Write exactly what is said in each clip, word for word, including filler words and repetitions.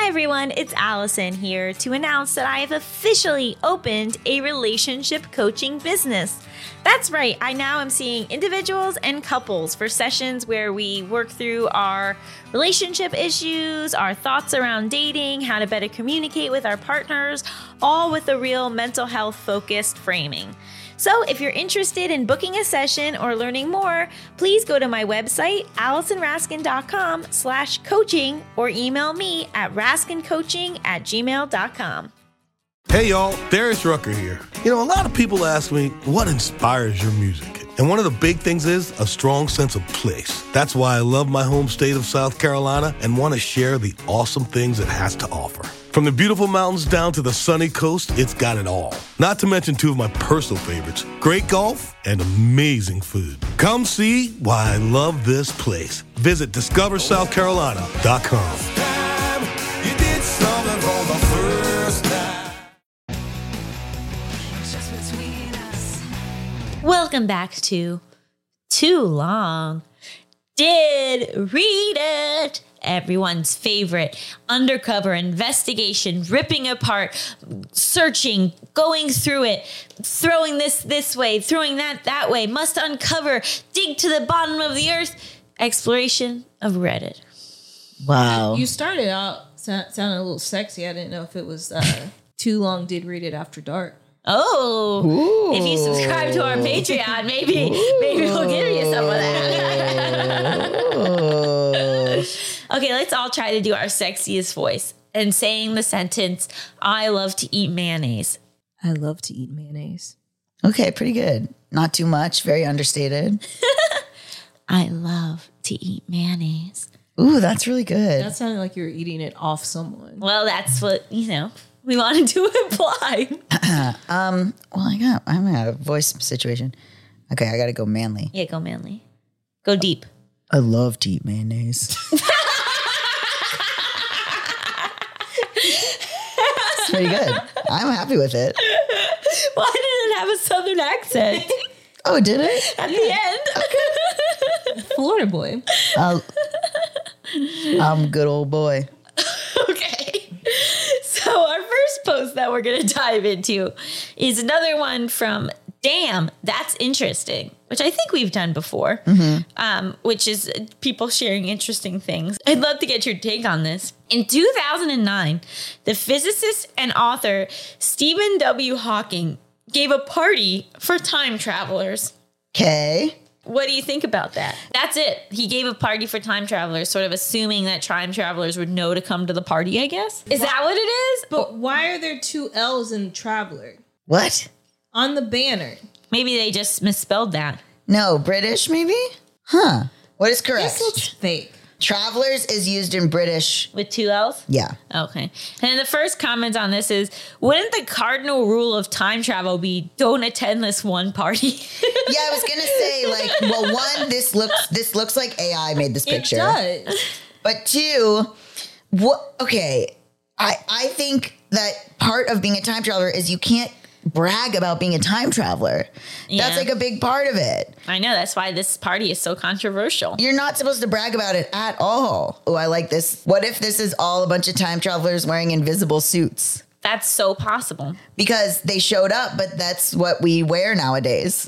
Hi everyone, it's Allison here to announce that I have officially opened a relationship coaching business. That's right, I now am seeing individuals and couples for sessions where we work through our relationship issues, our thoughts around dating, how to better communicate with our partners, all with a real mental health focused framing. So if you're interested in booking a session or learning more, please go to my website, AllisonRaskin.com slash coaching or email me at raskincoaching at gmail dot com. Hey y'all, Darius Rucker here. You know, a lot of people ask me, what inspires your music? And one of the big things is a strong sense of place. That's why I love my home state of South Carolina and want to share the awesome things it has to offer. From the beautiful mountains down to the sunny coast, it's got it all. Not to mention two of my personal favorites, great golf and amazing food. Come see why I love this place. Visit discover south carolina dot com. Welcome back to Too Long Did Read It. Everyone's favorite undercover investigation, ripping apart, searching, going through it, throwing this this way, throwing that that way, must uncover, dig to the bottom of the earth, exploration of Reddit. Wow. You started out sound, sounding a little sexy. I didn't know if it was uh, Too Long Did Read It After Dark. Oh, Ooh. If you subscribe to our Patreon, maybe Ooh. maybe we'll give you some of that. Okay, let's all try to do our sexiest voice and saying the sentence, I love to eat mayonnaise. I love to eat mayonnaise. Okay, pretty good. Not too much, very understated. I love to eat mayonnaise. Ooh, that's really good. That sounded like you were eating it off someone. Well, that's what, you know, we wanted to imply. um, well, I got, I'm in a voice situation. Okay, I got to go manly. Yeah, go manly. Go deep. I love to eat mayonnaise. It's pretty good. I'm happy with it. Why did it have a southern accent? Oh, did it? At the end. Okay. Florida boy. Uh, I'm a good old boy. Okay. So our first post that we're going to dive into is another one from Damn, That's Interesting, which I think we've done before, mm-hmm. um, which is people sharing interesting things. I'd love to get your take on this. In two thousand nine, the physicist and author Stephen W. Hawking gave a party for time travelers. Okay. What do you think about that? That's it. He gave a party for time travelers, sort of assuming that time travelers would know to come to the party, I guess. Is that what it is? But why are there two L's in traveler? What? On the banner. Maybe they just misspelled that. No, British maybe? Huh. What is correct? This looks fake. Travelers is used in British. With two L's? Yeah. Okay. And then the first comment on this is, wouldn't the cardinal rule of time travel be don't attend this one party? Yeah, I was going to say, like, well, one, this looks this looks like A I made this picture. It does. But two, what? Okay, I, I think that part of being a time traveler is you can't brag about being a time traveler. Yeah. That's like a big part of it. I know. That's why this party is so controversial. You're not supposed to brag about it at all. Oh, I like this. What if this is all a bunch of time travelers wearing invisible suits? That's so possible. Because they showed up, but that's what we wear nowadays.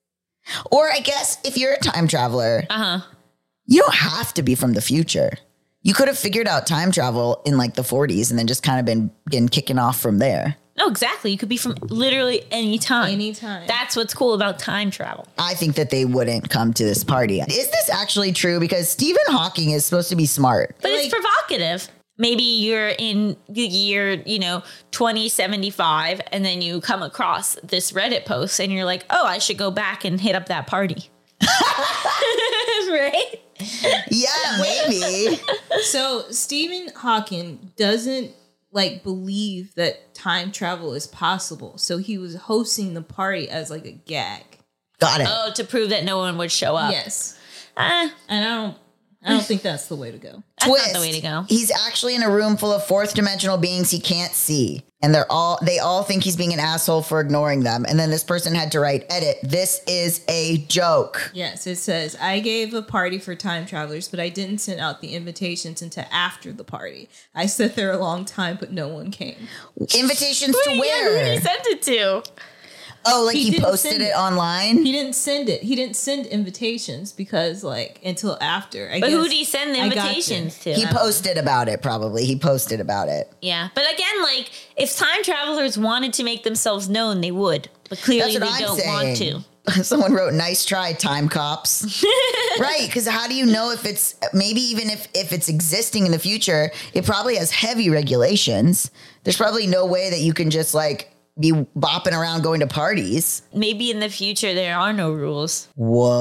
Or I guess if you're a time traveler, uh-huh. you don't have to be from the future. You could have figured out time travel in like the forties and then just kind of been, been kicking off from there. No, exactly. You could be from literally any time. Any time. That's what's cool about time travel. I think that they wouldn't come to this party. Is this actually true? Because Stephen Hawking is supposed to be smart. But like, it's provocative. Maybe you're in the year, you know, twenty seventy-five, and then you come across this Reddit post and you're like, oh, I should go back and hit up that party. Right? Yeah, maybe. So Stephen Hawking doesn't like believe that time travel is possible. So he was hosting the party as like a gag. Got it. Oh, to prove that no one would show up. Yes. Uh, And I don't I don't think that's the way to go. That's Twist. not the way to go. He's actually in a room full of fourth dimensional beings he can't see. And they're all they all think he's being an asshole for ignoring them. And then this person had to write, edit, this is a joke. Yes, it says, I gave a party for time travelers, but I didn't send out the invitations until after the party. I sat there a long time, but no one came. Invitations to Wait, yeah, who where? did he send it to? Oh, like He he, didn't posted send it it. online? He didn't send it. He didn't send invitations because, like, until after. I But guess, who did he send the I gotcha. invitations to? He posted about it, probably. He posted about it. Yeah, but again, like if time travelers wanted to make themselves known, they would. But clearly, That's they what I'm don't saying. want to. Someone wrote, nice try, time cops. Right, because how do you know if it's, maybe even if, if it's existing in the future, it probably has heavy regulations. There's probably no way that you can just like be bopping around going to parties. Maybe in the future there are no rules. Whoa.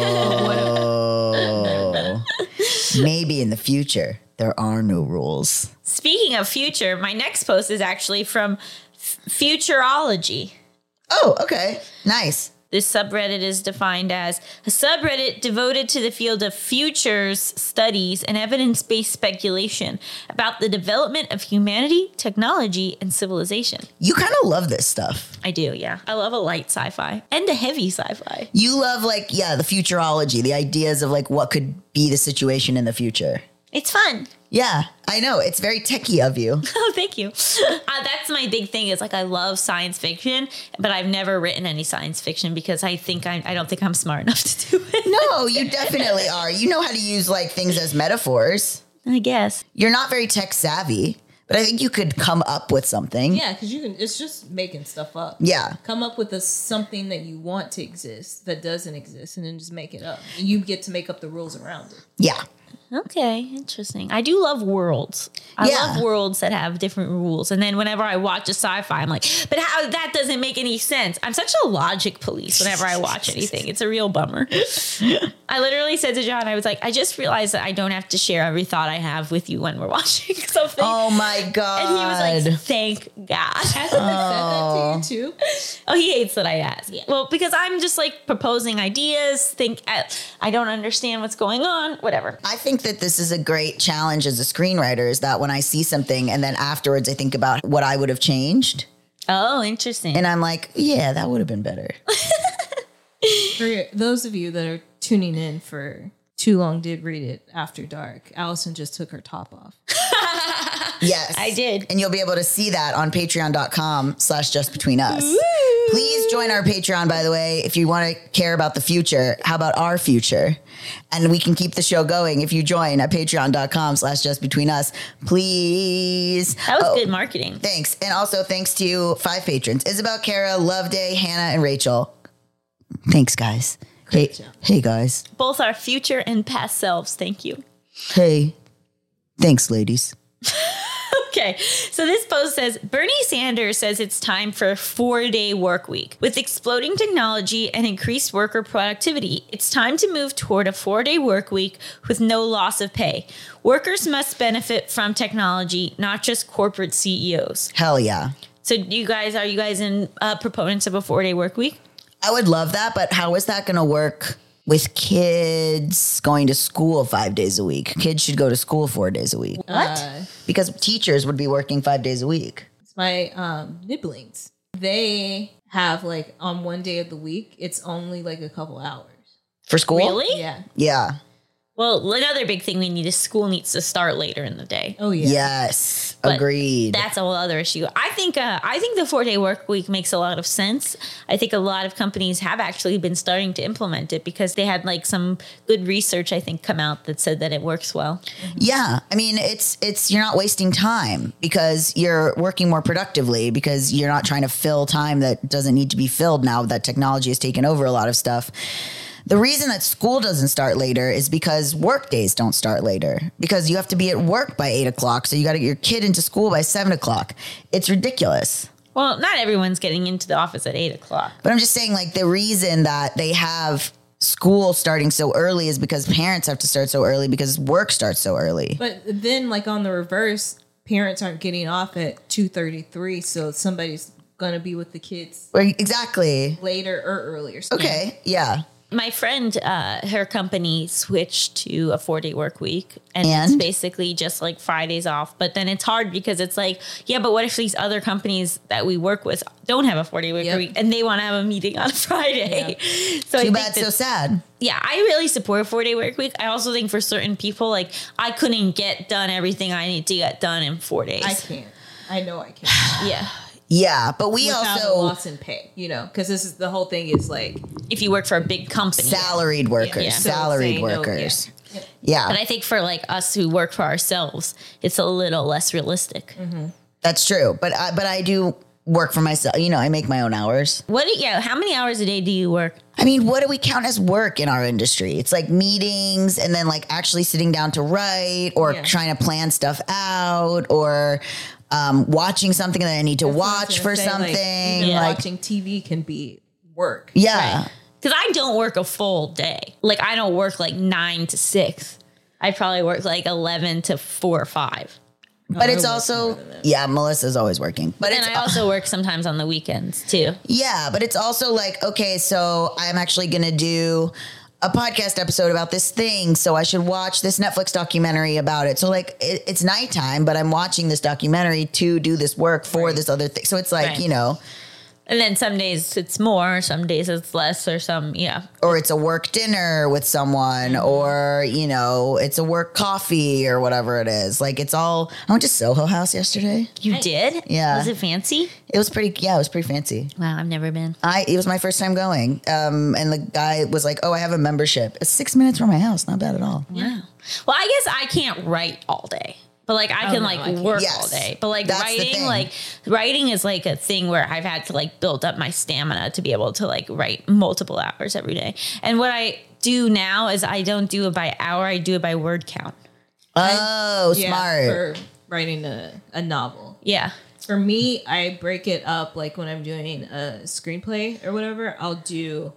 Maybe in the future, there are no rules. Speaking of future, my next post is actually from F- Futurology. Oh, okay. Nice. This subreddit is defined as a subreddit devoted to the field of futures studies and evidence-based speculation about the development of humanity, technology, and civilization. You kind of love this stuff. I do, yeah. I love a light sci-fi and a heavy sci-fi. You love like, yeah, the futurology, the ideas of like what could be the situation in the future. It's fun. Yeah, I know. It's very techie of you. Oh, thank you. Uh, that's my big thing is like I love science fiction, but I've never written any science fiction because I think I, I don't think I'm smart enough to do it. No, you definitely are. You know how to use like things as metaphors. I guess. You're not very tech savvy, but I think you could come up with something. Yeah, because you can. It's just making stuff up. Yeah. Come up with a something that you want to exist that doesn't exist, and then just make it up. And you get to make up the rules around it. Yeah. Okay, interesting. I do love worlds. I Yeah. love worlds that have different rules. And then whenever I watch a sci-fi, I'm like, but how that doesn't make any sense. I'm such a logic police whenever I watch anything. It's a real bummer. I literally said to John, I was like, I just realized that I don't have to share every thought I have with you when we're watching something. Oh my God. And he was like, thank God. Hasn't it said that to you too? Oh, he hates that I ask. Well, because I'm just like proposing ideas, think I, I don't understand what's going on, whatever. I think that this is a great challenge as a screenwriter is that when I see something and then afterwards I think about what I would have changed. Oh, interesting. And I'm like, yeah, that would have been better. For those of you that are tuning in for Too Long Did Read It After Dark, Allison just took her top off. Yes. I did. And you'll be able to see that on patreon.com slash just between us. Please join our Patreon, by the way, if you want to care about the future. How about our future? And we can keep the show going if you join at patreon.com slash just between us. Please. That was Oh, good marketing. Thanks. And also thanks to five patrons, Isabel, Kara, Loveday, Hannah, and Rachel. Thanks, guys. Hey, job. hey, guys. Both our future and past selves. Thank you. Hey. Thanks, ladies. Okay, so this post says Bernie Sanders says it's time for a four-day work week. With exploding technology and increased worker productivity, it's time to move toward a four-day work week with no loss of pay. Workers must benefit from technology, not just corporate C E Os. Hell yeah. So, you guys, are you guys in uh, proponents of a four-day work week? I would love that, but how is that going to work with kids going to school five days a week? Kids should go to school four days a week. Uh, Because teachers would be working five days a week. it's my um, nibblings. They have like on one day of the week, it's only like a couple hours. For school? Really? Yeah. Yeah. Well, another big thing we need is school needs to start later in the day. Oh yeah. Yes. But Agreed. That's a whole other issue. I think uh, I think the four day work week makes a lot of sense. I think a lot of companies have actually been starting to implement it because they had like some good research I think come out that said that it works well. Yeah. I mean, it's, it's, you're not wasting time because you're working more productively because you're not trying to fill time that doesn't need to be filled now that technology has taken over a lot of stuff. The reason that school doesn't start later is because work days don't start later because you have to be at work by eight o'clock. So you got to get your kid into school by seven o'clock. It's ridiculous. Well, not everyone's getting into the office at eight o'clock. But I'm just saying, like, the reason that they have school starting so early is because parents have to start so early because work starts so early. But then like on the reverse, parents aren't getting off at two thirty-three, so somebody's gonna be with the kids Right, exactly. later or earlier. So Okay. Yeah. My friend, uh, her company switched to a four day work week, and, And? it's basically just like Fridays off. But then it's hard because it's like, yeah, but what if these other companies that we work with don't have a four day work Yep. week and they want to have a meeting on a Friday? So I Too think bad, that- so sad. yeah, I really support a four day work week. I also think for certain people, like I couldn't get done everything I need to get done in four days. I can't. I know I can't. Yeah. Yeah, but we Without a also loss in pay, you know, because this is the whole thing is like If you work for a big company. salaried workers, Yeah. So salaried saying, oh, workers. yeah. Yeah, But I think for like us who work for ourselves, it's a little less realistic. that's true. But I, but I do work for myself. You know, I make my own hours. What? Do, yeah. How many hours a day do you work? I mean, what do we count as work in our industry? It's like meetings and then like actually sitting down to write or Yeah. trying to plan stuff out or um, watching something that I need to That's what I was watch gonna for say, like, something. even Like, watching T V can be work. yeah. Because I don't work a full day. Like I don't work like nine to six. I probably work like eleven to four or five. But I it's work also, more than that. yeah, Melissa's always working. But And it's I also work sometimes on the weekends too. Yeah, but it's also like, okay, so I'm actually going to do a podcast episode about this thing. So I should watch this Netflix documentary about it. So like it, it's nighttime, but I'm watching this documentary to do this work for Right. this other thing. So it's like, Right. you know, And then some days it's more, some days it's less, or some, yeah. or it's a work dinner with someone or, you know, it's a work coffee or whatever it is. Like it's all, I went to Soho House yesterday. You did? Yeah. Was it fancy? It was pretty, yeah, it was pretty fancy. Wow, I've never been. I, it was my first time going. Um, and the guy was like, oh, I have a membership. It's six minutes from my house. Not bad at all. Wow. Well, I guess I can't write all day. But like I Oh, can no, like I can't. work Yes. all day. But like That's the writing, thing. like writing is like a thing where I've had to like build up my stamina to be able to like write multiple hours every day. And what I do now is I don't do it by hour, I do it by word count. Oh, Yeah, smart. for writing a, a novel. Yeah. For me, I break it up like when I'm doing a screenplay or whatever, I'll do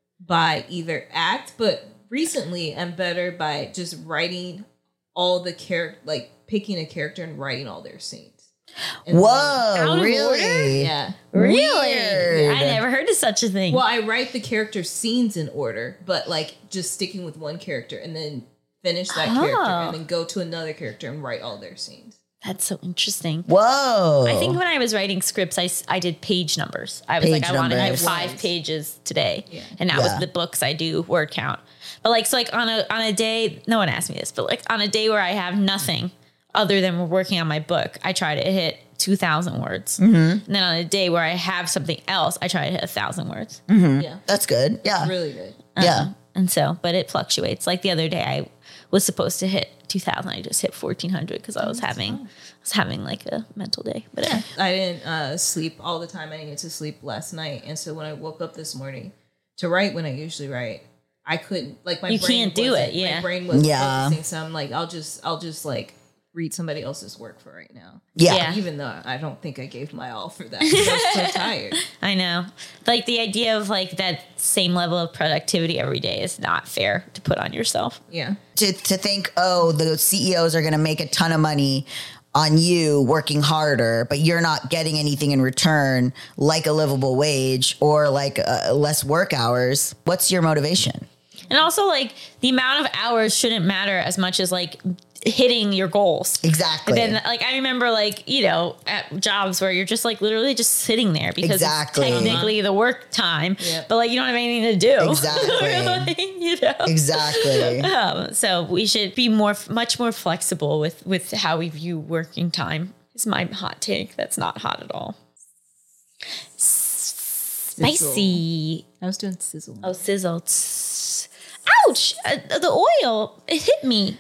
by either act, but recently I'm better by just writing all the character, like picking a character and writing all their scenes. And Whoa, Out of really? then- yeah. Really? Weird. I never heard of such a thing. Well, I write the character scenes in order, but like just sticking with one character and then finish that character Oh. and then go to another character and write all their scenes. That's so interesting. Whoa. I think when I was writing scripts, I, s- I did page numbers. I was Page like, I want to have numbers. five Ones. pages today. Yeah. And that Yeah. was the books I do word count. But like, so like on a, on a day, no one asked me this, but like on a day where I have nothing other than working on my book, I try to hit two thousand words. Mm-hmm. And then on a day where I have something else, I try to hit a thousand words. Yeah. That's good. Yeah. Really good. Yeah. And so, but it fluctuates. Like the other day, I was supposed to hit two thousand. I just hit fourteen hundred because I was having, I was having like a mental day. But yeah. I didn't uh, sleep all the time. I needed to sleep last night. And so when I woke up this morning to write when I usually write, I couldn't, like my You brain can't do wasn't- it, yeah. My brain was Yeah. focusing. So I'm like, I'll just, I'll just like read somebody else's work for right now. Yeah. Yeah. Even though I don't think I gave my all for that. 'cause I was so tired. I know. Like the idea of like that same level of productivity every day is not fair to put on yourself. Yeah. To, to think, oh, the C E Os are going to make a ton of money on you working harder, but you're not getting anything in return, like a livable wage or like uh, less work hours. What's your motivation? And also like the amount of hours shouldn't matter as much as like hitting your goals. Exactly. But then like I remember like, you know, at jobs where you're just like literally just sitting there because Exactly. it's technically the work time, Yep. but like you don't have anything to do. Exactly. Like, you know? Exactly. Um, so we should be more, much more flexible with, with how we view working time. Is my hot take. That's not hot at all. Spicy. I was doing sizzle. Oh, sizzle. Tss. Ouch! Uh, the oil, it hit me.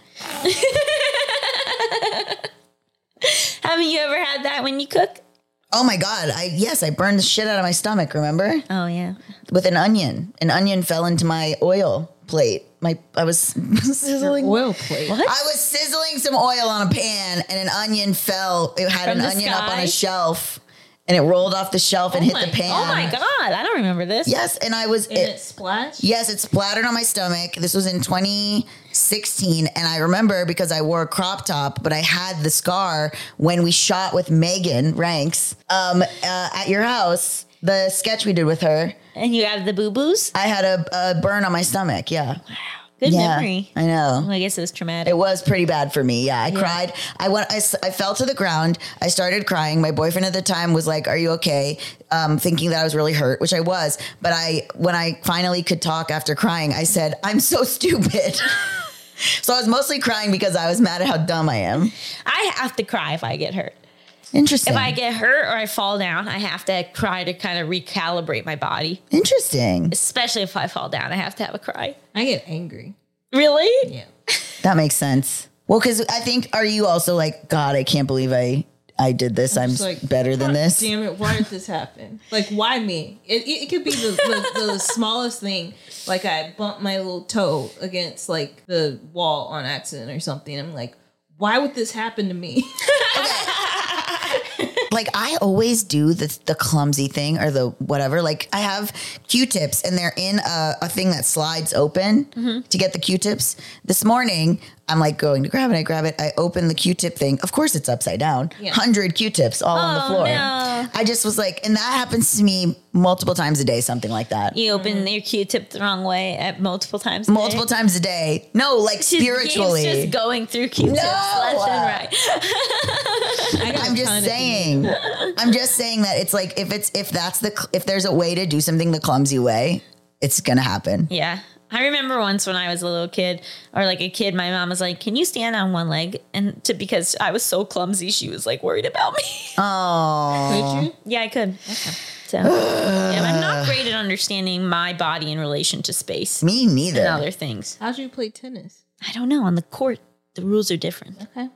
Haven't you ever had that when you cook? Oh my God. I yes, I burned the shit out of my stomach, remember? Oh, yeah. With an onion. An onion fell into my oil plate. My I was sizzling. Oil plate. What? I was sizzling some oil on a pan and an onion fell. It had From an the onion up on sky? a shelf and it rolled off the shelf and Oh hit my- the pan. Oh my God, I don't remember this. Yes, and I was And it, splashed? Yes, it splattered on my stomach. This was in twenty sixteen. And I remember because I wore a crop top, but I had the scar when we shot with Megan Ranks um, uh, at your house, the sketch we did with her. And you have the boo-boos? I had a, a burn on my stomach. Yeah. Good yeah, memory. I know. Well, I guess it was traumatic. It was pretty bad for me. Yeah, I yeah. cried. I went. I, I fell to the ground. I started crying. My boyfriend at the time was like, "Are you okay?" Um, thinking that I was really hurt, which I was. But I, when I finally could talk after crying, I said, "I'm so stupid." So I was mostly crying because I was mad at how dumb I am. I have to cry if I get hurt. Interesting. If I get hurt or I fall down, I have to cry to kind of recalibrate my body. Interesting. Especially if I fall down, I have to have a cry. I get angry. Really? Yeah. That makes sense. Well, because I think, are you also like, God, I can't believe I I did this. I'm, I'm like, better than this. Damn it. Why did this happen? Like, why me? It, it, it could be the, the, the smallest thing. Like I bumped my little toe against like the wall on accident or something. I'm like, why would this happen to me? Like I always do the the clumsy thing or the whatever. Like I have Q-tips and they're in a, a thing that slides open mm-hmm. to get the Q-tips. This morning, I'm like going to grab it. I grab it. I open the Q-tip thing. Of course, it's upside down. Yeah. one hundred Q-tips all oh, on the floor. No. I just was like, and that happens to me multiple times a day, something like that. You open mm-hmm. your Q-tip the wrong way at multiple times a Multiple day? times a day. No, like just, spiritually. Just going through Q-tips no. left and right. I'm just saying. I'm just saying that it's like, if it's, if that's the, if there's a way to do something the clumsy way, it's going to happen. Yeah. I remember once when I was a little kid or like a kid, my mom was like, can you stand on one leg? And to, because I was so clumsy, she was like worried about me. Oh, could you? Yeah, I could. Okay. So yeah, I'm not great at understanding my body in relation to space. Me neither. And other things. How'd you play tennis? I don't know. On the court, the rules are different. Okay.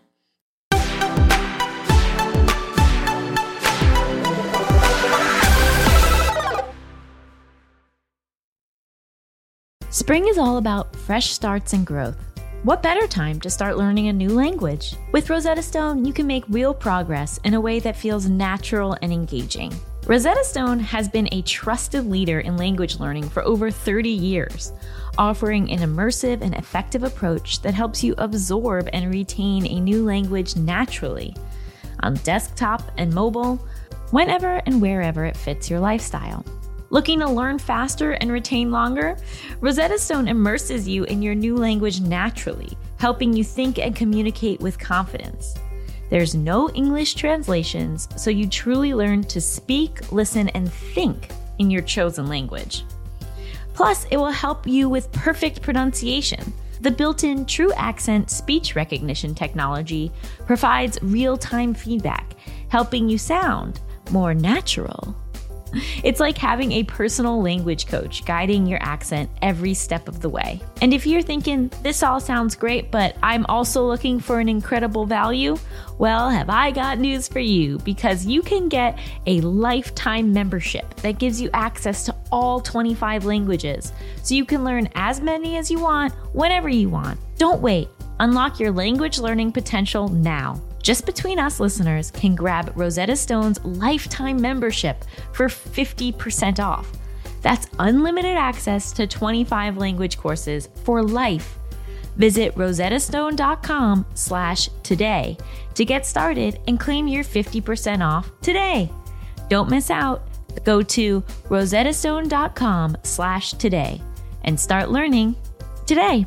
Spring is all about fresh starts and growth. What better time to start learning a new language? With Rosetta Stone, you can make real progress in a way that feels natural and engaging. Rosetta Stone has been a trusted leader in language learning for over thirty years, offering an immersive and effective approach that helps you absorb and retain a new language naturally, on desktop and mobile, whenever and wherever it fits your lifestyle. Looking to learn faster and retain longer? Rosetta Stone immerses you in your new language naturally, helping you think and communicate with confidence. There's no English translations, so you truly learn to speak, listen, and think in your chosen language. Plus, it will help you with perfect pronunciation. The built-in True Accent speech recognition technology provides real-time feedback, helping you sound more natural. It's like having a personal language coach guiding your accent every step of the way. And if you're thinking, this all sounds great, but I'm also looking for an incredible value, well, have I got news for you, because you can get a lifetime membership that gives you access to all twenty-five languages, so you can learn as many as you want, whenever you want. Don't wait. Unlock your language learning potential now. Just Between Us listeners can grab Rosetta Stone's lifetime membership for fifty percent off. That's unlimited access to twenty-five language courses for life. Visit rosettastone.com slash today to get started and claim your fifty percent off today. Don't miss out. Go to rosettastone.com slash today and start learning today.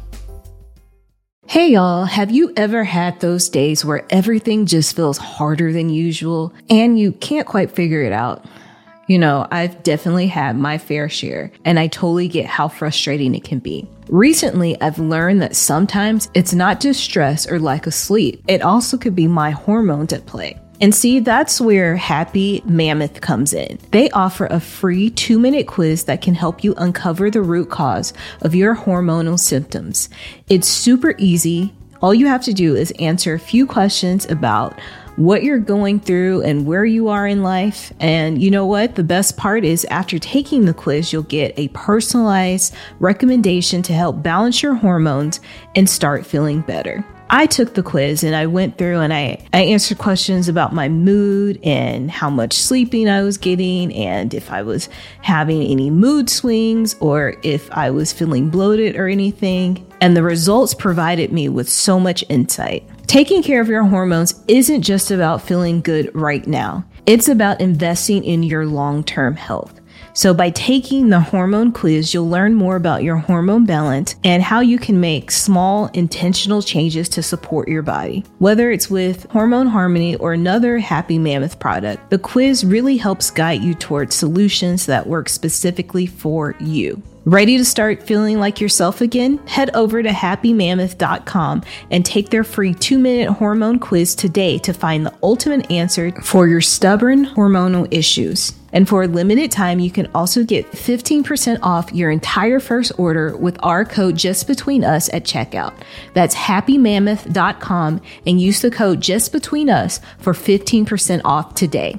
Hey y'all, have you ever had those days where everything just feels harder than usual and you can't quite figure it out? You know, I've definitely had my fair share, and I totally get how frustrating it can be. Recently, I've learned that sometimes it's not just stress or lack of sleep. It also could be my hormones at play. And see, that's where Happy Mammoth comes in. They offer a free two-minute quiz that can help you uncover the root cause of your hormonal symptoms. It's super easy. All you have to do is answer a few questions about what you're going through and where you are in life. And you know what? The best part is after taking the quiz, you'll get a personalized recommendation to help balance your hormones and start feeling better. I took the quiz and I went through and I, I answered questions about my mood and how much sleeping I was getting and if I was having any mood swings or if I was feeling bloated or anything. And the results provided me with so much insight. Taking care of your hormones isn't just about feeling good right now. It's about investing in your long-term health. So by taking the hormone quiz, you'll learn more about your hormone balance and how you can make small intentional changes to support your body. Whether it's with Hormone Harmony or another Happy Mammoth product, the quiz really helps guide you towards solutions that work specifically for you. Ready to start feeling like yourself again? Head over to happy mammoth dot com and take their free two-minute hormone quiz today to find the ultimate answer for your stubborn hormonal issues. And for a limited time, you can also get fifteen percent off your entire first order with our code JustBetweenUs at checkout. That's happy mammoth dot com and use the code JustBetweenUs for fifteen percent off today.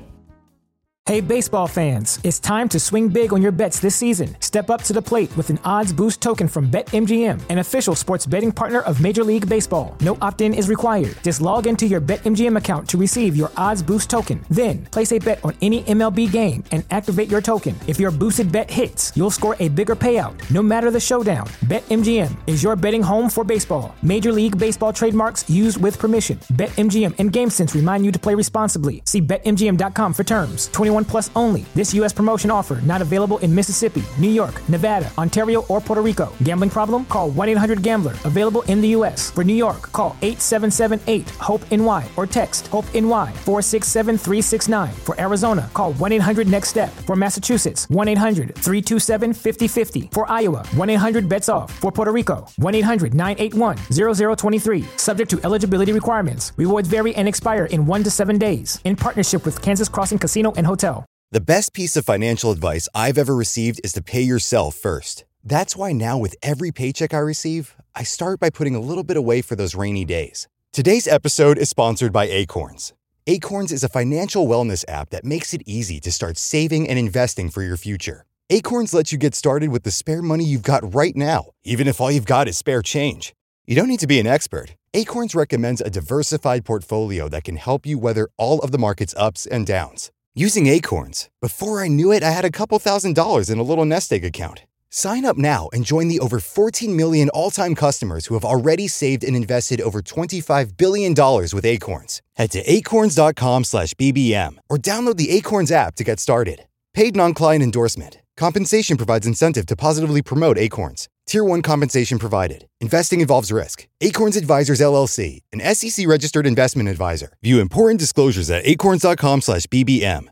Hey baseball fans, it's time to swing big on your bets this season. Step up to the plate with an odds boost token from BetMGM, an official sports betting partner of Major League Baseball. No opt-in is required. Just log into your BetMGM account to receive your odds boost token. Then, place a bet on any M L B game and activate your token. If your boosted bet hits, you'll score a bigger payout, no matter the showdown. BetMGM is your betting home for baseball. Major League Baseball trademarks used with permission. BetMGM and GameSense remind you to play responsibly. See bet M G M dot com for terms. twenty-one plus only. This U S promotion offer not available in Mississippi, New York, Nevada, Ontario, or Puerto Rico. Gambling problem? Call one eight hundred gambler. Available in the U S. For New York, call eight seven seven eight hope N Y or text HOPE-NY four six seven three six nine. For Arizona, call one eight hundred next step. For Massachusetts, one eight hundred three two seven five zero five zero. For Iowa, one eight hundred bets off. For Puerto Rico, one eight hundred nine eight one zero zero two three. Subject to eligibility requirements. Rewards vary and expire in one to seven days. In partnership with Kansas Crossing Casino and Hotel. The best piece of financial advice I've ever received is to pay yourself first. That's why now with every paycheck I receive, I start by putting a little bit away for those rainy days. Today's episode is sponsored by Acorns. Acorns is a financial wellness app that makes it easy to start saving and investing for your future. Acorns lets you get started with the spare money you've got right now, even if all you've got is spare change. You don't need to be an expert. Acorns recommends a diversified portfolio that can help you weather all of the market's ups and downs. Using Acorns, before I knew it, I had a couple thousand dollars in a little nest egg account. Sign up now and join the over fourteen million all-time customers who have already saved and invested over twenty-five billion dollars with Acorns. Head to acorns dot com slash B B M or download the Acorns app to get started. Paid non-client endorsement. Compensation provides incentive to positively promote Acorns. Tier one compensation provided. Investing involves risk. Acorns Advisors, L L C, an S E C-registered investment advisor. View important disclosures at acorns dot com slash B B M.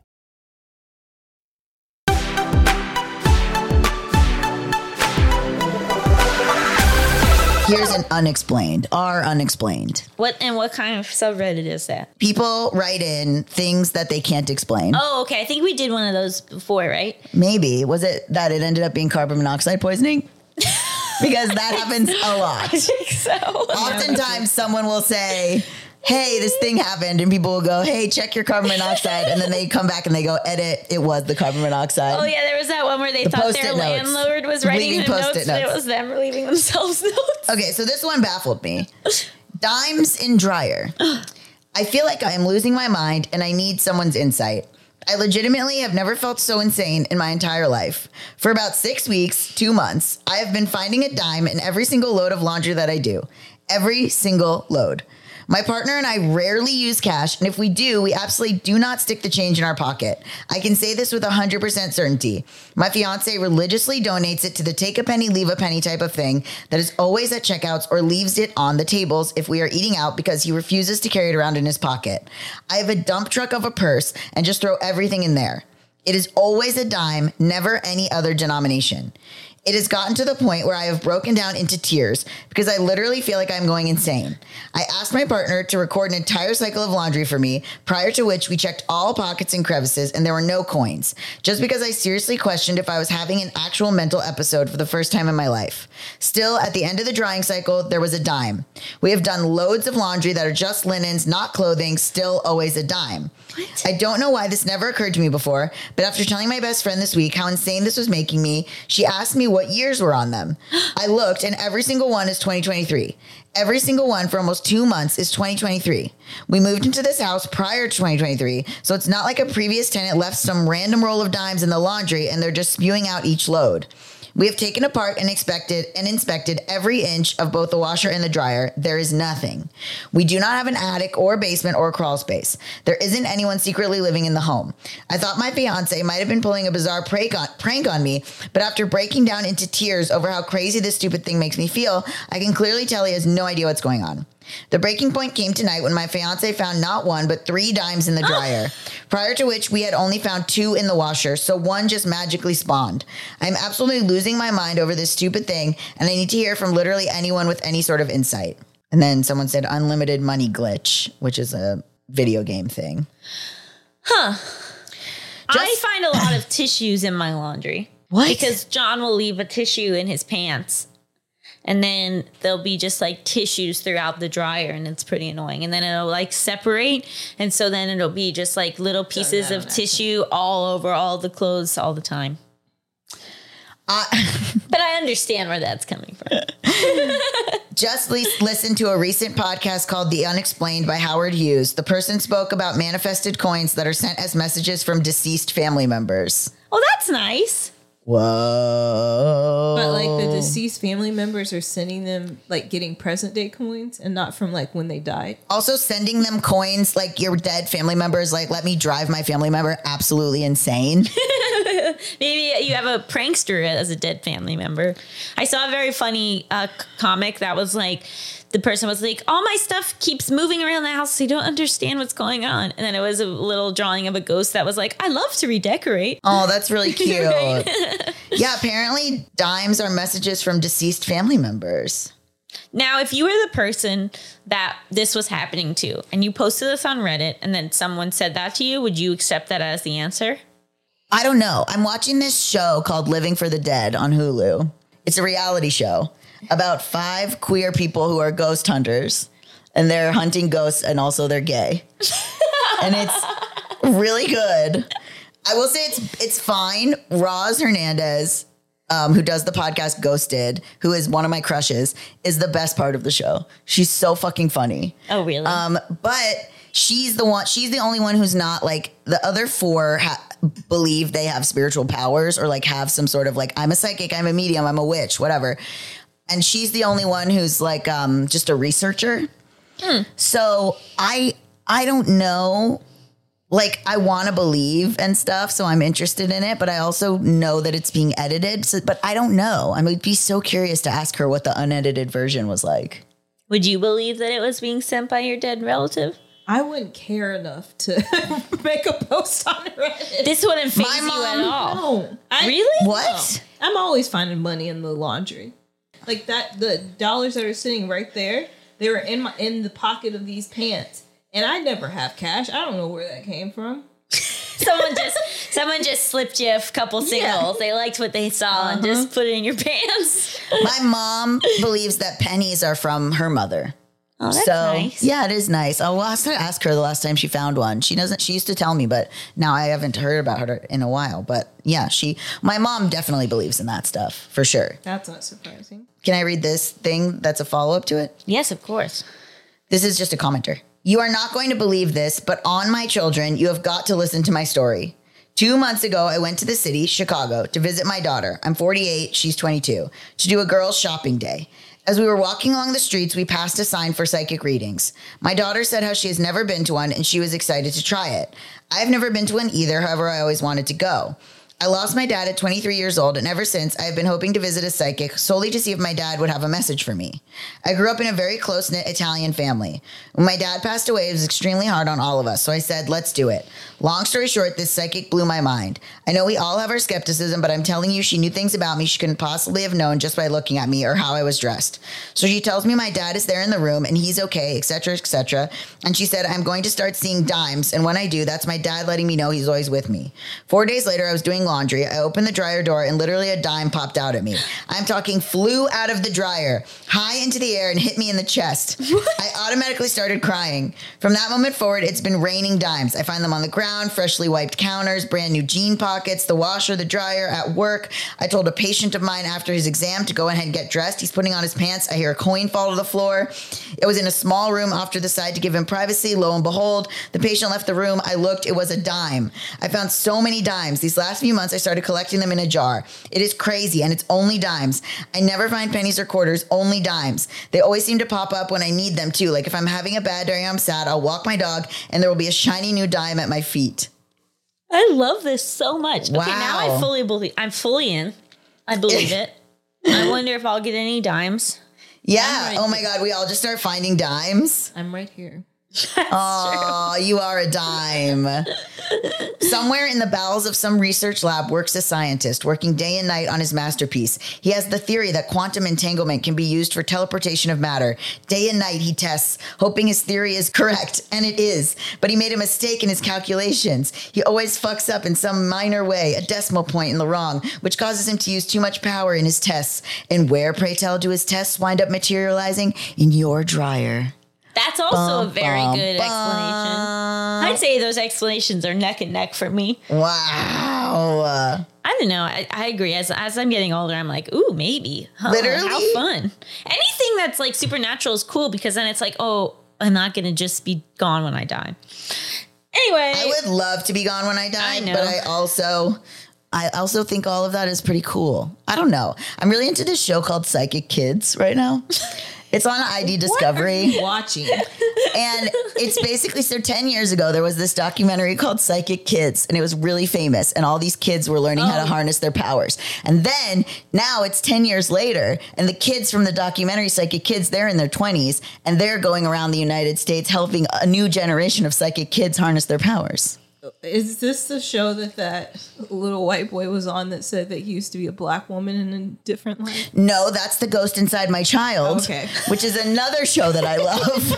Here's an unexplained, or unexplained. What and what kind of subreddit is that? People write in things that they can't explain. Oh, okay. I think we did one of those before, right? Maybe. Was it that it ended up being carbon monoxide poisoning? Because that happens a lot. I think so. Oftentimes someone will say, hey, this thing happened, and people will go, hey, check your carbon monoxide, and then they come back and they go, edit, it was the carbon monoxide. Oh, yeah, there was that one where they The thought Post-it their notes. landlord was writing Leaving them Post-it notes, and it notes. was them leaving themselves notes. Okay, so this one baffled me. Dimes in dryer. I feel like I am losing my mind, and I need someone's insight. I legitimately have never felt so insane in my entire life. For about six weeks, two months, I have been finding a dime in every single load of laundry that I do. Every single load. My partner and I rarely use cash, and if we do, we absolutely do not stick the change in our pocket. I can say this with one hundred percent certainty. My fiance religiously donates it to the take a penny, leave a penny type of thing that is always at checkouts or leaves it on the tables if we are eating out because he refuses to carry it around in his pocket. I have a dump truck of a purse and just throw everything in there. It is always a dime, never any other denomination. It has gotten to the point where I have broken down into tears because I literally feel like I'm going insane. I asked my partner to record an entire cycle of laundry for me, prior to which we checked all pockets and crevices and there were no coins, just because I seriously questioned if I was having an actual mental episode for the first time in my life. Still, at the end of the drying cycle, there was a dime. We have done loads of laundry that are just linens, not clothing, still always a dime. What? I don't know why this never occurred to me before, but after telling my best friend this week how insane this was making me, she asked me what years were on them. I looked and every single one is twenty twenty-three. Every single one for almost two months is twenty twenty-three. We moved into this house prior to twenty twenty-three, so it's not like a previous tenant left some random roll of dimes in the laundry and they're just spewing out each load. We have taken apart and inspected and inspected every inch of both the washer and the dryer. There is nothing. We do not have an attic or basement or crawl space. There isn't anyone secretly living in the home. I thought my fiance might have been pulling a bizarre prank on, prank on me, but after breaking down into tears over how crazy this stupid thing makes me feel, I can clearly tell he has no idea what's going on. The breaking point came tonight when my fiance found not one, but three dimes in the dryer, prior to which we had only found two in the washer, so one just magically spawned. I'm absolutely losing my mind over this stupid thing, and I need to hear from literally anyone with any sort of insight. And then someone said unlimited money glitch, which is a video game thing. Huh. Just- I find a lot of tissues in my laundry. What? Because John will leave a tissue in his pants. And then there'll be just like tissues throughout the dryer and it's pretty annoying. And then it'll like separate. And so then it'll be just like little pieces of tissue all over all the clothes all the time. Uh, but I understand where that's coming from. Just listen to a recent podcast called The Unexplained by Howard Hughes. The person spoke about manifested coins that are sent as messages from deceased family members. Oh, that's nice. Whoa. But like the deceased family members are sending them like getting present day coins and not from like when they died. Also sending them coins like your dead family members, like let me drive my family member, absolutely insane. Maybe you have a prankster as a dead family member. I saw a very funny uh, comic that was like, the person was like, all my stuff keeps moving around the house, so you don't understand what's going on. And then it was a little drawing of a ghost that was like, I love to redecorate. Oh, that's really cute. Yeah, apparently dimes are messages from deceased family members. Now, if you were the person that this was happening to and you posted this on Reddit and then someone said that to you, would you accept that as the answer? I don't know. I'm watching this show called Living for the Dead on Hulu. It's a reality show about five queer people who are ghost hunters, and they're hunting ghosts, and also they're gay. And it's really good. I will say it's it's fine. Roz Hernandez, um, who does the podcast Ghosted, who is one of my crushes, is the best part of the show. She's so fucking funny. Oh, really? Um, but she's the one. She's the only one who's not like the other four ha- believe they have spiritual powers or like have some sort of like, I'm a psychic, I'm a medium, I'm a witch, whatever. And she's the only one who's like um, just a researcher. Hmm. So I I don't know. Like, I want to believe and stuff, so I'm interested in it. But I also know that it's being edited. So, but I don't know. I would be so curious to ask her what the unedited version was like. Would you believe that it was being sent by your dead relative? I wouldn't care enough to make a post on Reddit. This wouldn't faze My you mom- at all. No. I, Really? What? No. I'm always finding money in the laundry. Like that, the dollars that are sitting right there, they were in my in the pocket of these pants, and I never have cash. I don't know where that came from. someone just someone just slipped you a couple singles. Yeah. They liked what they saw uh-huh. and just put it in your pants. My mom believes that pennies are from her mother. Oh, that's so, nice. Yeah, it is nice. I'll have to ask her the last time she found one. She doesn't. She used to tell me, but now I haven't heard about her in a while. But yeah, she. My mom definitely believes in that stuff for sure. That's not surprising. Can I read this thing that's a follow up to it? Yes, of course. This is just a commenter. You are not going to believe this, but on my children, you have got to listen to my story. Two months ago, I went to the city, Chicago, to visit my daughter. I'm forty-eight, she's twenty-two, to do a girls' shopping day. As we were walking along the streets, we passed a sign for psychic readings. My daughter said how she has never been to one and she was excited to try it. I've never been to one either, however, I always wanted to go. I lost my dad at twenty-three years old, and ever since, I have been hoping to visit a psychic solely to see if my dad would have a message for me. I grew up in a very close-knit Italian family. When my dad passed away, it was extremely hard on all of us, so I said, let's do it. Long story short, this psychic blew my mind. I know we all have our skepticism, but I'm telling you, she knew things about me she couldn't possibly have known just by looking at me or how I was dressed. So she tells me my dad is there in the room, and he's okay, et cetera, et cetera. And she said, I'm going to start seeing dimes, and when I do, that's my dad letting me know he's always with me. Four days later, I was doing laundry. I opened the dryer door and literally a dime popped out at me. I'm talking flew out of the dryer, high into the air and hit me in the chest. I automatically started crying. From that moment forward, it's been raining dimes. I find them on the ground, freshly wiped counters, brand new jean pockets, the washer, the dryer, at work. I told a patient of mine after his exam to go ahead and get dressed. He's putting on his pants. I hear a coin fall to the floor. It was in a small room off to the side to give him privacy. Lo and behold, the patient left the room. I looked. It was a dime. I found so many dimes. These last few months, I started collecting them in a jar. It is crazy, and it's only dimes. I never find pennies or quarters, only dimes. They always seem to pop up when I need them, too. Like if I'm having a bad day or I'm sad, I'll walk my dog, and there will be a shiny new dime at my feet. I love this so much. Wow. Okay, now I fully believe. I'm fully in. I believe it. I wonder if I'll get any dimes. Yeah. right Oh, my God. We all just start finding dimes. I'm right here. Oh, you are a dime. Somewhere in the bowels of some research lab works a scientist working day and night on his masterpiece. He has the theory that quantum entanglement can be used for teleportation of matter. Day and night he tests, hoping his theory is correct, and it is. But he made a mistake in his calculations. He always fucks up in some minor way, a decimal point in the wrong, which causes him to use too much power in his tests. And where, pray tell, do his tests wind up materializing? In your dryer. That's also Bum, a very bum, good bum. explanation. I'd say those explanations are neck and neck for me. Wow. I don't know. I, I agree. As as I'm getting older, I'm like, ooh, maybe. Huh, Literally? How fun. Anything that's like supernatural is cool because then it's like, oh, I'm not going to just be gone when I die. Anyway. I would love to be gone when I die, I know. but I also... I also think all of that is pretty cool. I don't know. I'm really into this show called Psychic Kids right now. It's on I D Discovery. Watching. And it's basically, so ten years ago, there was this documentary called Psychic Kids, and it was really famous. And all these kids were learning oh. how to harness their powers. And then now it's ten years later, and the kids from the documentary Psychic Kids, they're in their twenties, and they're going around the United States helping a new generation of psychic kids harness their powers. Is this the show that that little white boy was on that said that he used to be a black woman in a different life? No, that's The Ghost Inside My Child, okay. which is another show that I love.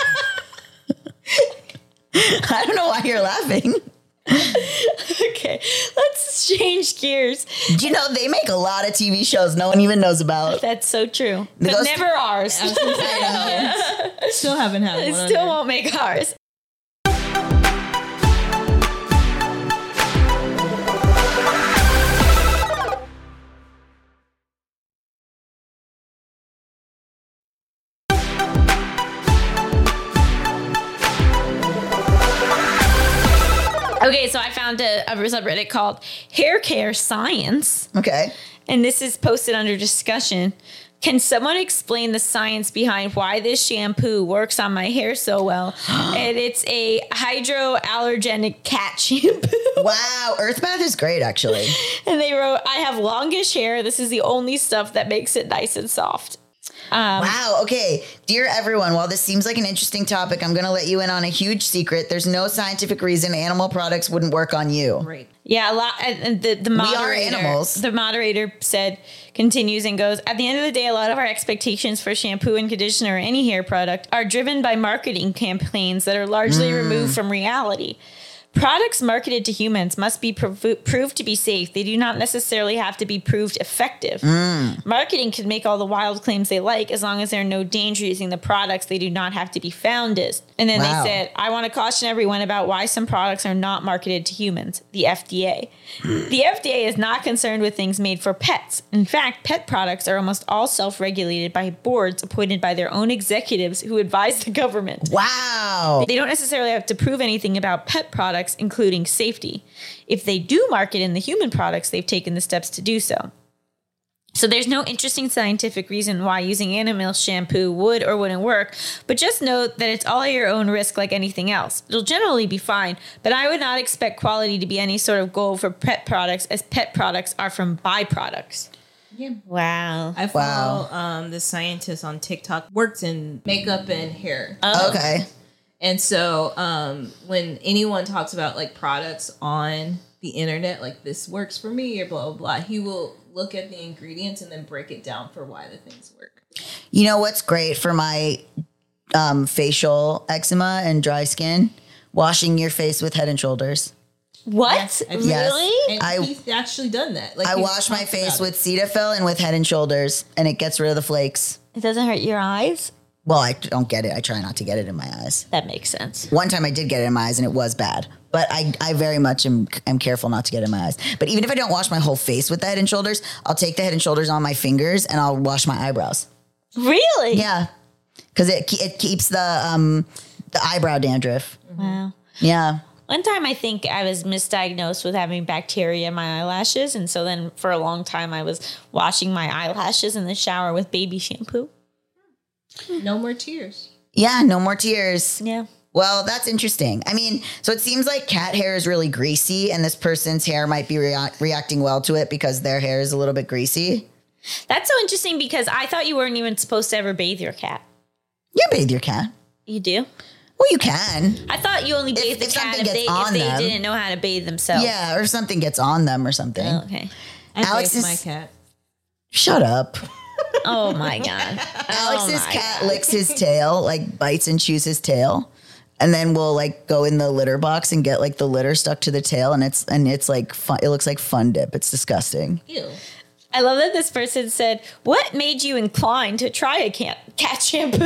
I don't know why you're laughing. Okay, let's change gears. Do you know they make a lot of T V shows no one even knows about? That's so true. The but Ghost- never ours. I was gonna say, no. Still haven't had It one. still under. won't make ours. Okay, so I found a, a subreddit called Hair Care Science. Okay. And this is posted under discussion. Can someone explain the science behind why this shampoo works on my hair so well? And it's a hydroallergenic cat shampoo. Wow, Earth Bath is great, actually. And they wrote, I have longish hair. This is the only stuff that makes it nice and soft. Um, Wow. Okay. Dear everyone, while this seems like an interesting topic, I'm going to let you in on a huge secret. There's no scientific reason animal products wouldn't work on you. Right. Yeah, a lot. And the, the moderator, are animals. The moderator said, continues and goes, at the end of the day, a lot of our expectations for shampoo and conditioner or any hair product are driven by marketing campaigns that are largely Mm. removed from reality. Products marketed to humans must be prov- proved to be safe. They do not necessarily have to be proved effective. Mm. Marketing can make all the wild claims they like as long as there are no danger using the products. They do not have to be founded. And then Wow. they said, I want to caution everyone about why some products are not marketed to humans, the F D A. The F D A is not concerned with things made for pets. In fact, pet products are almost all self-regulated by boards appointed by their own executives who advise the government. Wow. They don't necessarily have to prove anything about pet products, including safety. If they do market in the human products, they've taken the steps to do so. So there's no interesting scientific reason why using animal shampoo would or wouldn't work, but just note that it's all at your own risk like anything else. It'll generally be fine, but I would not expect quality to be any sort of goal for pet products, as pet products are from byproducts. Yeah. Wow. I follow um, this scientist on TikTok, works in makeup and hair. Oh. Okay. And so um, when anyone talks about like products on the internet, like this works for me or blah, blah, blah, he will look at the ingredients and then break it down for why the things work. You know what's great for my um, facial eczema and dry skin? Washing your face with Head and Shoulders. What? I've- Really? And I- he's actually done that. Like I he's wash my talked face about with Cetaphil and with Head and Shoulders, and it gets rid of the flakes. It doesn't hurt your eyes? Well, I don't get it. I try not to get it in my eyes. That makes sense. One time I did get it in my eyes, and it was bad. But I, I very much am, am careful not to get it in my eyes. But even if I don't wash my whole face with the Head and Shoulders, I'll take the Head and Shoulders on my fingers, and I'll wash my eyebrows. Really? Yeah, because it ke- it keeps the um the eyebrow dandruff. Wow. Yeah. One time I think I was misdiagnosed with having bacteria in my eyelashes. And so then for a long time I was washing my eyelashes in the shower with baby shampoo. it. No more tears. Yeah, no more tears. Yeah. Well, that's interesting. I mean, so it seems like cat hair is really greasy, and this person's hair might be rea- reacting well to it because their hair is a little bit greasy. That's so interesting because I thought you weren't even supposed to ever bathe your cat. You bathe your cat. You do? Well, you can. I thought you only bathed if the cat something if gets they, if on they them. didn't know how to bathe themselves. Yeah, or something gets on them or something. Oh, okay. I Alex bathe is- my cat. Shut up. Oh my God. Alex's Oh my cat God. licks his tail, like bites and chews his tail. And then we'll like go in the litter box and get like the litter stuck to the tail, and it's and it's like fun, it looks like Fun Dip. It's disgusting. Ew. I love that this person said, "What made you inclined to try a cat cat shampoo?"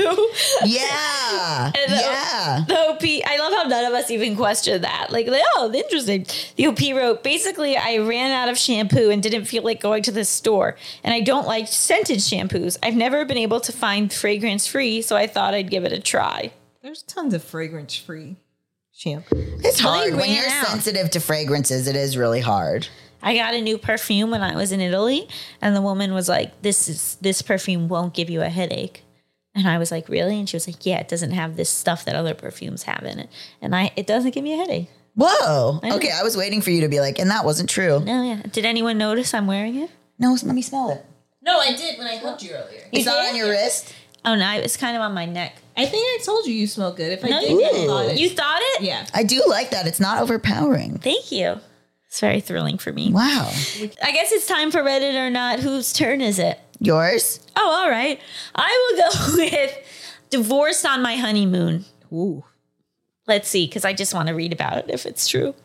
Yeah, And the, yeah. the O P, I love how none of us even questioned that. Like, like, oh, interesting. The O P wrote, basically, I ran out of shampoo and didn't feel like going to the store. And I don't like scented shampoos. I've never been able to find fragrance free, so I thought I'd give it a try. There's tons of fragrance free shampoo. It's hard when ran you're out. sensitive to fragrances. It is really hard. I got a new perfume when I was in Italy, and the woman was like, "This is this perfume won't give you a headache." And I was like, "Really?" And she was like, "Yeah, it doesn't have this stuff that other perfumes have in it, and I it doesn't give me a headache." Whoa. know. Okay, I was waiting for you to be like, and that wasn't true. No, yeah. Did anyone notice I'm wearing it? No, let me smell it. No, I did when I hugged you earlier. It's not on your wrist. Oh no, it's kind of on my neck. I think I told you you smell good. If I No, did, you I didn't. thought it. You thought it? Yeah. I do like that. It's not overpowering. Thank you. It's very thrilling for me. Wow. I guess it's time for Reddit or not. Whose turn is it? Yours? Oh, all right. I will go with divorced on my honeymoon. Ooh. Let's see, because I just want to read about it if it's true.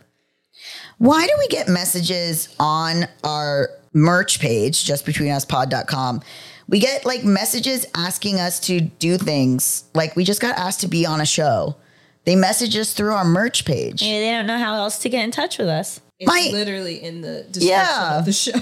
Why do we get messages on our merch page, just between us pod dot com? We get like messages asking us to do things. Like we just got asked to be on a show. They message us through our merch page. Maybe they don't know how else to get in touch with us. It's My- literally in the description Yeah. of the show.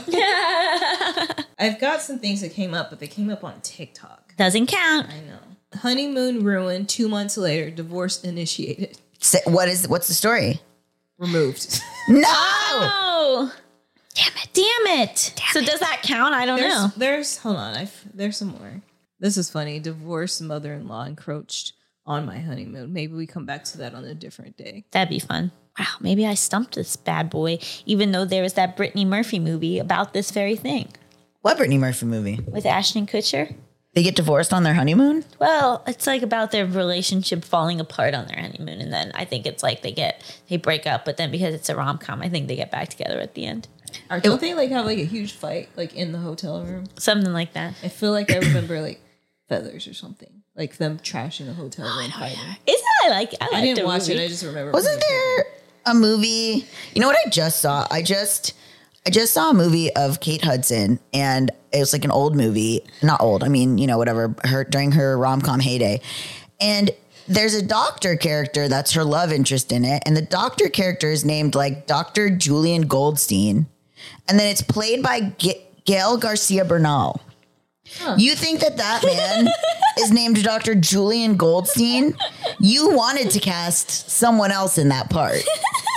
I've got some things that came up, but they came up on TikTok. Doesn't count. I know. Honeymoon ruined. Two months later, divorce initiated. Say- What is what's the story? Removed. No. Oh, damn it! Damn it! so does that count? I don't There's, know. there's, hold on. I've, there's some more. This is funny. Divorced mother-in-law encroached on my honeymoon. Maybe we come back to that on a different day. That'd be fun. Wow, maybe I stumped this bad boy, even though there was that Brittany Murphy movie about this very thing What Brittany Murphy movie? with Ashton Kutcher. They get divorced on their honeymoon? Well, it's like about their relationship falling apart on their honeymoon, and then I think it's like they get they break up, but then because it's a rom com, I think they get back together at the end, Or don't they like have like a huge fight like in the hotel room? something like that. I feel like I remember like Feathers or something, like them trashing the hotel room fighting. Is I like I, I didn't watch it. I just remember. Wasn't there a movie? You know what I just saw? I just I just saw a movie of Kate Hudson, and it was like an old movie. Not old. I mean, you know, whatever. Her during her rom-com heyday. And there's a doctor character that's her love interest in it, and the doctor character is named like Doctor Julian Goldstein, and then it's played by G- Gail Garcia Bernal. You think that that man is named Doctor Julian Goldstein? You wanted to cast someone else in that part.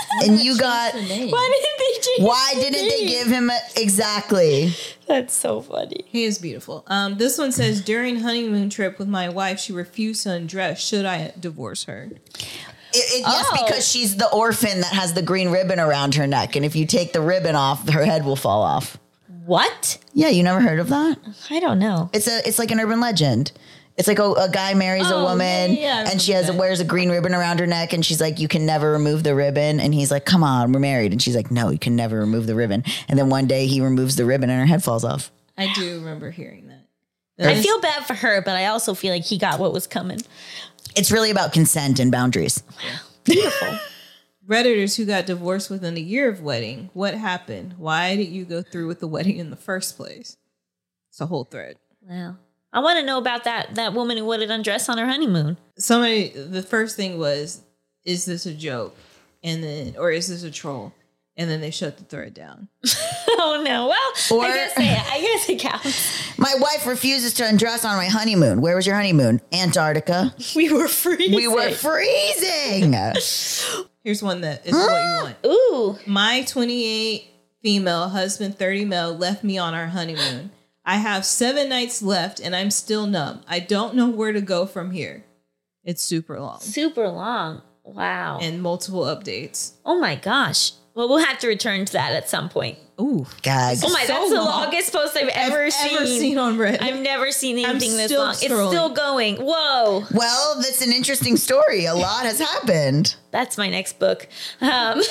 and you got. Why didn't they change Why the didn't they name? give him a, exactly? That's so funny. He is beautiful. Um, this one says, during honeymoon trip with my wife, she refused to undress. Should I divorce her? It, it, yes, Oh. because she's the orphan that has the green ribbon around her neck, and if you take the ribbon off, her head will fall off. What? Yeah, you never heard of that? I don't know. It's a it's like an urban legend. It's like a, a guy marries a Oh, woman, yeah, yeah, I and she has a, remember that. wears a green ribbon around her neck, and she's like, "You can never remove the ribbon." And he's like, "Come on, we're married." And she's like, "No, you can never remove the ribbon." And then one day he removes the ribbon, and her head falls off. I do remember hearing that. I feel bad for her, but I also feel like he got what was coming. It's really about consent and boundaries. Beautiful. Redditors who got divorced within a year of wedding. What happened? Why did you go through with the wedding in the first place? It's a whole thread. Wow. I want to know about that that woman who wouldn't undress on her honeymoon. Somebody, the first thing was, is this a joke? And then, or is this a troll? And then they shut the thread down. Oh no. Well, Or- I guess it, I guess it counts. My wife refuses to undress on my honeymoon. Where was your honeymoon? Antarctica. We were freezing. We were freezing. Here's one that is what you want. Ooh. My twenty-eight female, husband thirty male, left me on our honeymoon. I have seven nights left and I'm still numb. I don't know where to go from here. It's super long Super long. Wow. and multiple updates. Oh my gosh. Well, we'll have to return to that at some point. Ooh. Gag. Oh my, So that's the long. longest post I've ever I've seen. ever seen on Reddit. I've never seen anything this still long. It's scrolling. still going. Whoa. Well, that's an interesting story. A lot has happened. That's my next book. Um,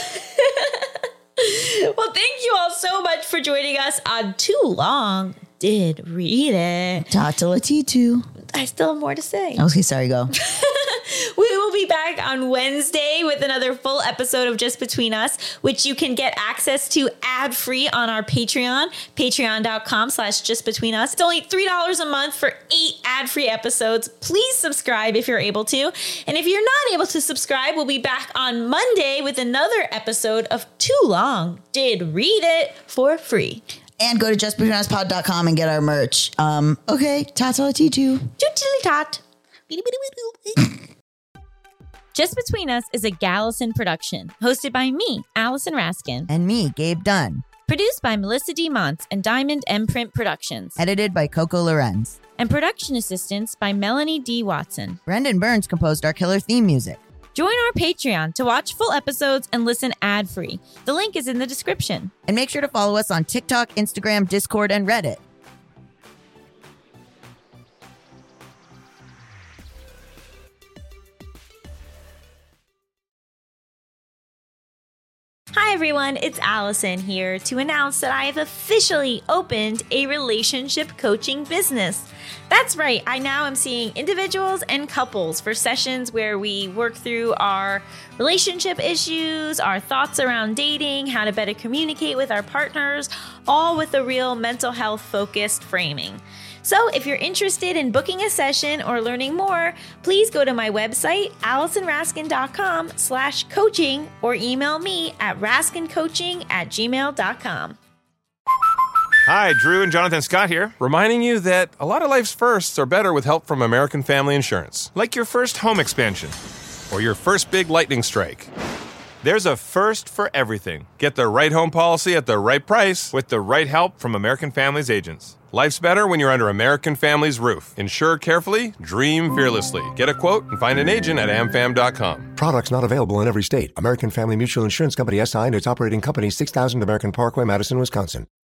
well, thank you all so much for joining us on Too Long Did Read It. Tatala T two. I still have more to say. Okay, sorry, go. We will be back on Wednesday with another full episode of Just Between Us, which you can get access to ad-free on our Patreon, patreon.com slash Just Between Us. It's only three dollars a month for eight ad-free episodes. Please subscribe if you're able to. And if you're not able to subscribe, we'll be back on Monday with another episode of Too Long Did Read It for free. And go to just between us pod dot com and get our merch. Um, okay, Tatala T two. Tootily tot. Just Between Us is a Gallison production, hosted by me, Allison Raskin, And me, Gabe Dunn. produced by Melissa D. Montz and Diamond Imprint Productions, Edited by Coco Lorenz. and production assistance by Melanie D. Watson. Brendan Burns composed our killer theme music. Join our Patreon to watch full episodes and listen ad-free. The link is in the description. And make sure to follow us on TikTok, Instagram, Discord, and Reddit. Hi everyone, it's Allison here to announce that I have officially opened a relationship coaching business. That's right, I now am seeing individuals and couples for sessions where we work through our relationship issues, our thoughts around dating, how to better communicate with our partners, all with a real mental health focused framing. So if you're interested in booking a session or learning more, please go to my website, AllisonRaskin.com slash coaching or email me at raskincoaching at gmail.com. Hi, Drew and Jonathan Scott here, reminding you that a lot of life's firsts are better with help from American Family Insurance. Like your first home expansion or your first big lightning strike. There's a first for everything. Get the right home policy at the right price with the right help from American Family's agents. Life's better when you're under American Family's roof. Insure carefully, dream fearlessly. Get a quote and find an agent at am fam dot com. Products not available in every state. American Family Mutual Insurance Company S I and its operating company, six thousand American Parkway, Madison, Wisconsin.